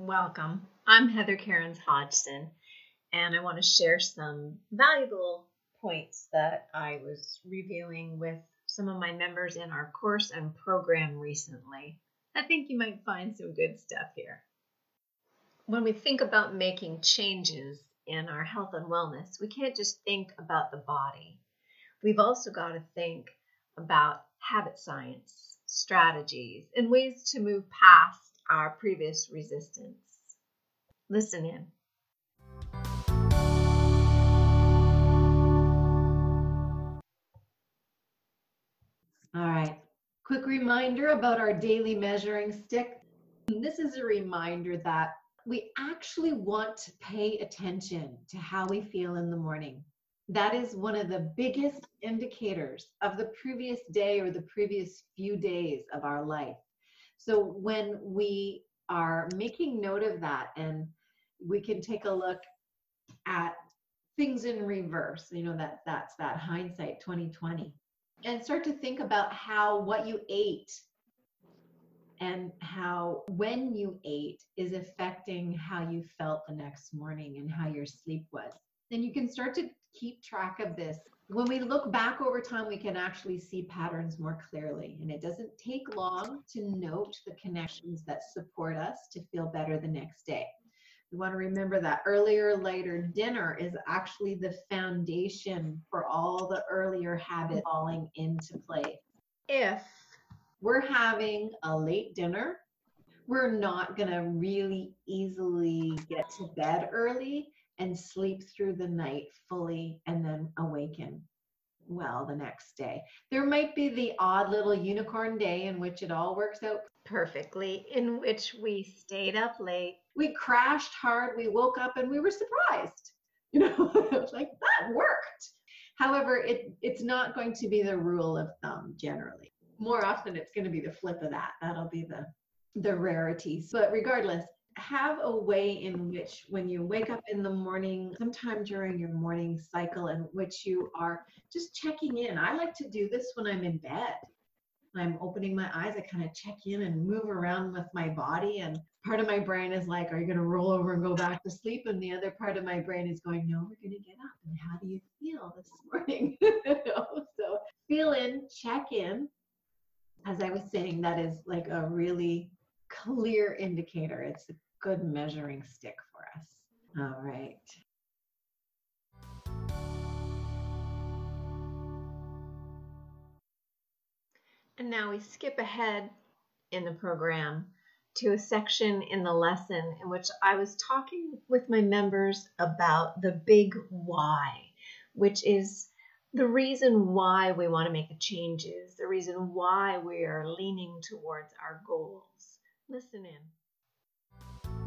Welcome. I'm Heather Cairns Hodgson, and I want to share some valuable points that I was reviewing with some of my members in our course and program recently. I think you might find some good stuff here. When we think about making changes in our health and wellness, we can't just think about the body. We've also got to think about habit science, strategies, and ways to move past our previous resistance. Listen in. All right, quick reminder about our daily measuring stick. This is a reminder that we actually want to pay attention to how we feel in the morning. That is one of the biggest indicators of the previous day or the previous few days of our life. So when we are making note of that, and we can take a look at things in reverse, that's that hindsight 2020, and start to think about how what you ate and how when you ate is affecting how you felt the next morning and how your sleep was. Then you can start to keep track of this. When we look back over time, we can actually see patterns more clearly, and it doesn't take long to note the connections that support us to feel better the next day. We want to remember that earlier, later dinner is actually the foundation for all the earlier habits falling into place. If we're having a late dinner, we're not going to really easily get to bed early and sleep through the night fully and then awaken well the next day. There might be the odd little unicorn day in which it all works out perfectly, in which we stayed up late. We crashed hard, we woke up and we were surprised. Like that worked. However, it's not going to be the rule of thumb generally. More often it's going to be the flip of that. That'll be the rarities. But regardless, have a way in which when you wake up in the morning, sometime during your morning cycle, in which you are just checking in. I like to do this when I'm in bed. I'm opening my eyes, I kind of check in and move around with my body. And part of my brain is like, are you going to roll over and go back to sleep? And the other part of my brain is going, no, we're going to get up. And how do you feel this morning? So feel in, check in. As I was saying, that is like a really clear indicator. It's a good measuring stick for us. All right. And now we skip ahead in the program to a section in the lesson in which I was talking with my members about the big why, which is the reason why we want to make the changes, the reason why we are leaning towards our goals. Listen in.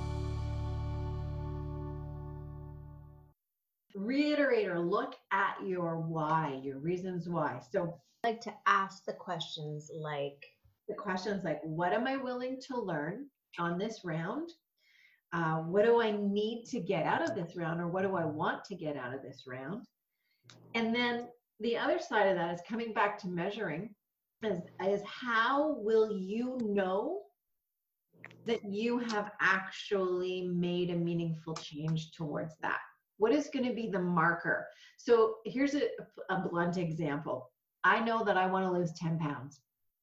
Reiterate or look at your why, your reasons why. So I like to ask the questions like, what am I willing to learn on this round? What do I need to get out of this round, or what do I want to get out of this round? And then the other side of that is coming back to measuring, is how will you know that you have actually made a meaningful change towards that? What is going to be the marker? So here's a blunt example. I know that I want to lose 10 pounds.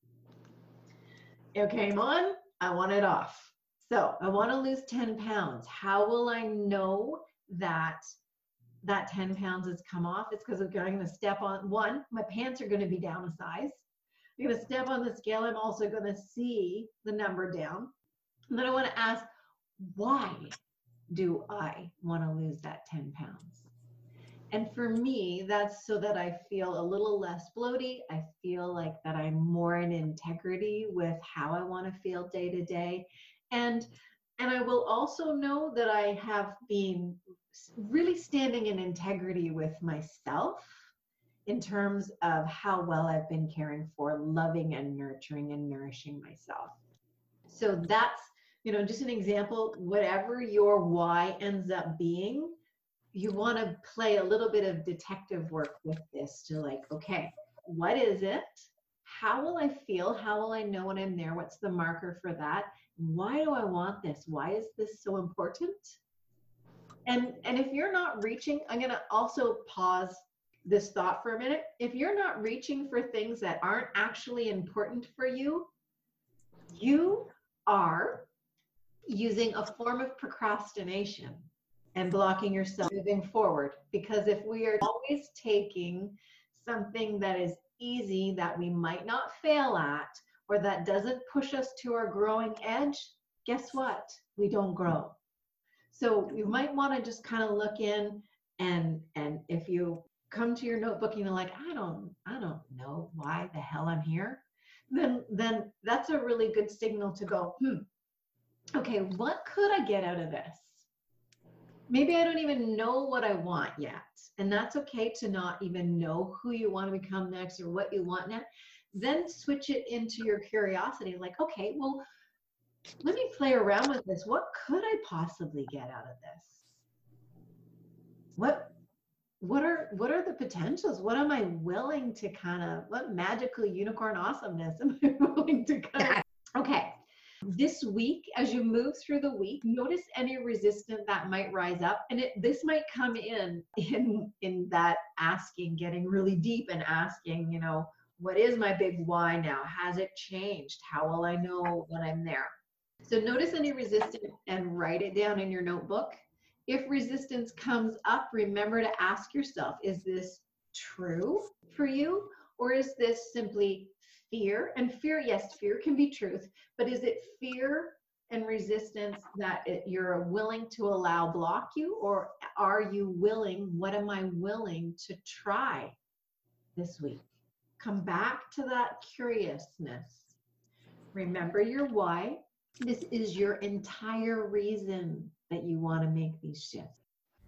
It came on, I want it off. So I want to lose 10 pounds. How will I know that 10 pounds has come off? It's because I'm going to step on, one, my pants are going to be down a size. I'm going to step on the scale. I'm also going to see the number down. And then I want to ask, why do I want to lose that 10 pounds? And for me, that's so that I feel a little less bloaty. I feel like that I'm more in integrity with how I want to feel day to day. And I will also know that I have been really standing in integrity with myself in terms of how well I've been caring for, loving and nurturing and nourishing myself. So that's, just an example. Whatever your why ends up being, you want to play a little bit of detective work with this to like, okay, what is it? How will I feel? How will I know when I'm there? What's the marker for that? why do I want this? Why is this so important? And if you're not reaching, I'm going to also pause this thought for a minute. If you're not reaching for things that aren't actually important for you, you are using a form of procrastination and blocking yourself moving forward. Because if we are always taking something that is easy, that we might not fail at, or that doesn't push us to our growing edge, guess what? We don't grow. So you might want to just kind of look in, and if you come to your notebook and you're like, I don't know why the hell I'm here, then that's a really good signal to go, okay, what could I get out of this? Maybe I don't even know what I want yet. And that's okay to not even know who you want to become next or what you want next. Then switch it into your curiosity, like, okay, well, let me play around with this. What could I possibly get out of this? What are the potentials? What am I willing to what magical unicorn awesomeness am I willing to okay. This week, as you move through the week, notice any resistance that might rise up. And this might come in that asking, getting really deep and asking, what is my big why now? Has it changed? How will I know when I'm there? So notice any resistance and write it down in your notebook. If resistance comes up, remember to ask yourself, is this true for you? Or is this simply fear? And fear, yes, fear can be truth, but is it fear and resistance that you're willing to allow block you? Or are you willing, what am I willing to try this week? Come back to that curiousness. Remember your why. This is your entire reason that you want to make these shifts.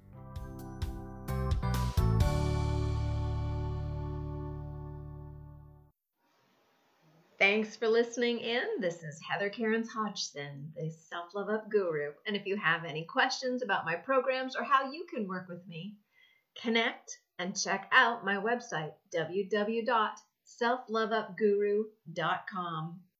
Thanks for listening in. This is Heather Cairns Hodgson, the Self-Love Up Guru. And if you have any questions about my programs or how you can work with me, connect and check out my website, www.selfloveupguru.com.